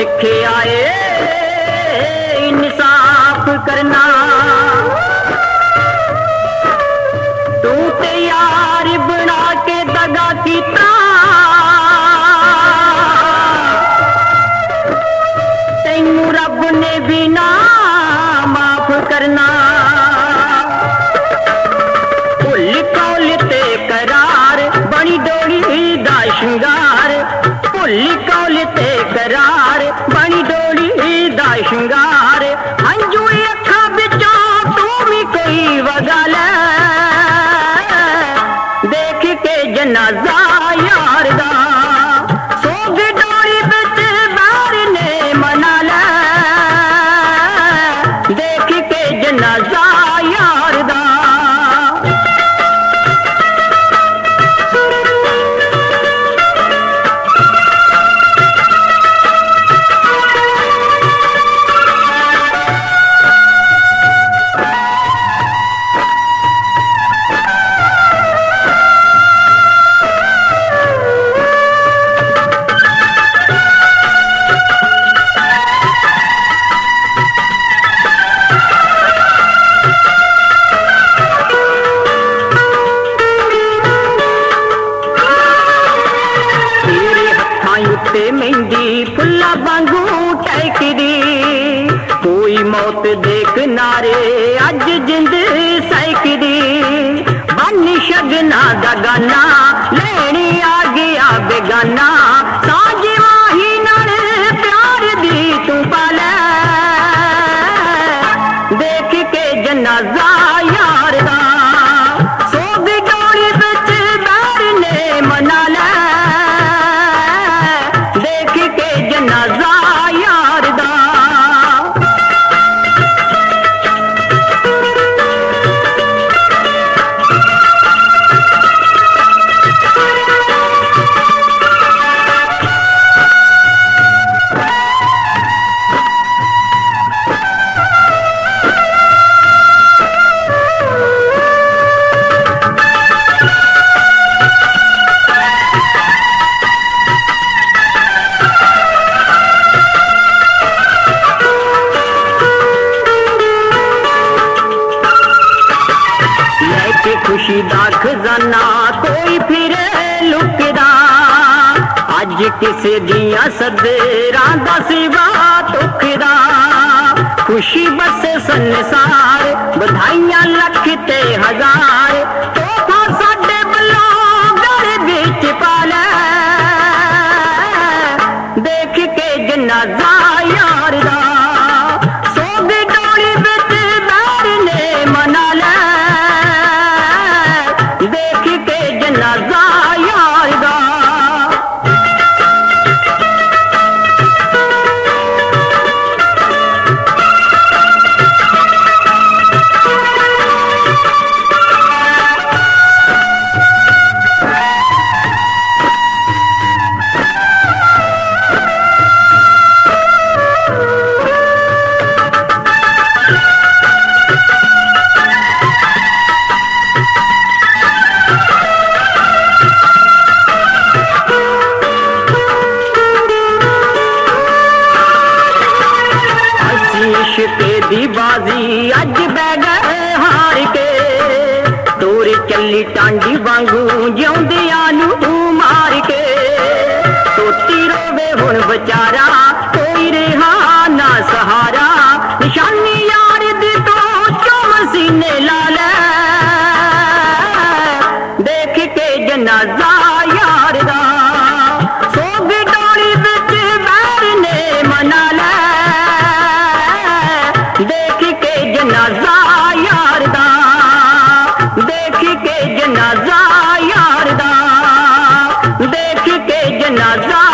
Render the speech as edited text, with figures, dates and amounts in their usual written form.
सिखे आए इंसाफ करना। तू ते यार बना के दगा कीता, तैनू रब ने भी ना माफ करना। भुल कौल ते करार बनी डोली दा शिंगार, भुल कौल ते करार बनी डोली दा शिंगार। हंजू अखा बिचों तू भी कोई वगा ले, देख के जनाजा यार दा सोग डोली बिच बार ने मना ले, देख के जनाजा यार दा। मेहंदी फुल्ला वांगू टहकदी, कोई मौत देख नारे अज जिंद सहकदी। बन शगना दा गाना लेनी आ गया बेगाना, साज माही नाल प्यार दी तू पाले, देख के जनाजा यार दा सोग डोली बिच बैर ने मना ले, जनाजा यार दा। खुशी दा खजाना कोई फिर लुकदा, अज किसे दिया सदरां दा सिवा तुखदा। खुशी बसे संसार बधाइयां लख ते हजार, तोहफा साडे वल्लों घर विच पा ले, देख के जनाजा यार दा सोग डोली बिच बैर ने मना ले, देख के जनाजा यार दा। दी बाजी अज बैग हार के, तोर चली टांडी वांगू जिउंदियां नू मार के। सोती रोवे हुण बेचारा कोई रहा ना सहारा, निशानी यार दी तो चुम सीने ला ले, देख के जनाजा यार दा सोग डोली बिच बैर ने मना ले, देख के जनाजा यार दा, देख के जनाजा यार दा, देख के जनाजा